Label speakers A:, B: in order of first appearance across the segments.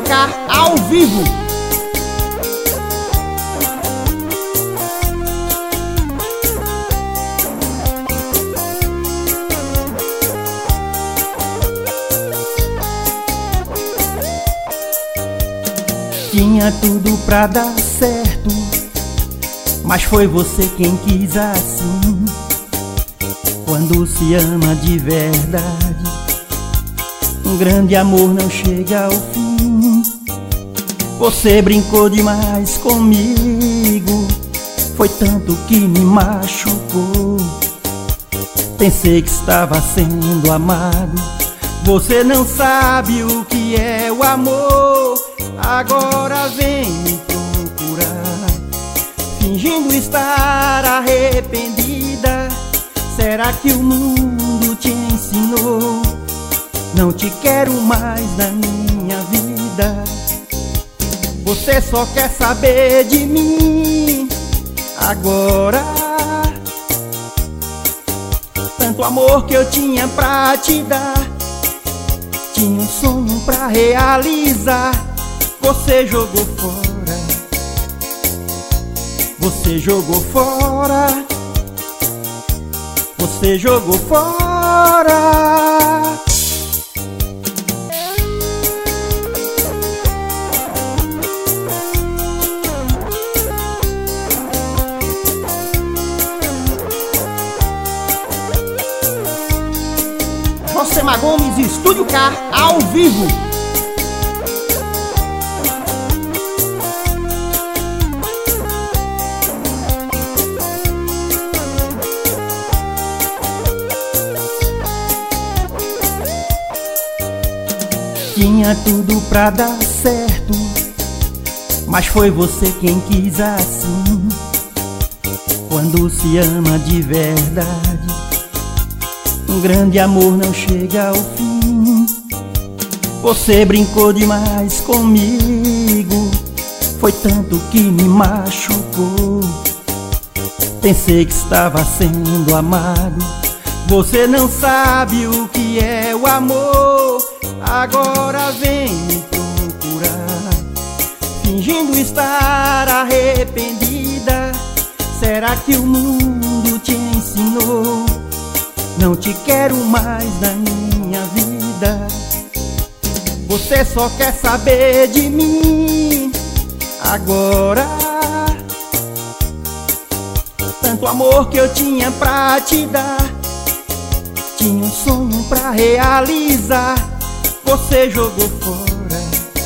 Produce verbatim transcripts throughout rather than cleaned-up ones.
A: K ao vivo.
B: Tinha tudo pra dar certo, mas foi você quem quis assim. Quando se ama de verdade, um grande amor não chega ao fim. Você brincou demais comigo, foi tanto que me machucou. Pensei que estava sendo amado, você não sabe o que é o amor. Agora vem me procurar, fingindo estar arrependida. Será que o mundo te ensinou? Não te quero mais na minha vida. Você só quer saber de mim agora. Tanto amor que eu tinha pra te dar, tinha um sonho pra realizar. Você jogou fora, você jogou fora, você jogou fora.
A: Josemar Gomes, Estúdio K ao vivo.
B: Tinha tudo pra dar certo, mas foi você quem quis assim. Quando se ama de verdade, um grande amor não chega ao fim. Você brincou demais comigo, foi tanto que me machucou. Pensei que estava sendo amado, você não sabe o que é o amor. Agora vem me procurar, fingindo estar arrependida. Será que o mundo te ensinou? Não te quero mais na minha vida. Você só quer saber de mim agora. Tanto amor que eu tinha pra te dar, tinha um sonho pra realizar. Você jogou fora,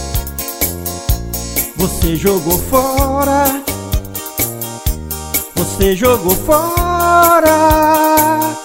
B: você jogou fora, você jogou fora.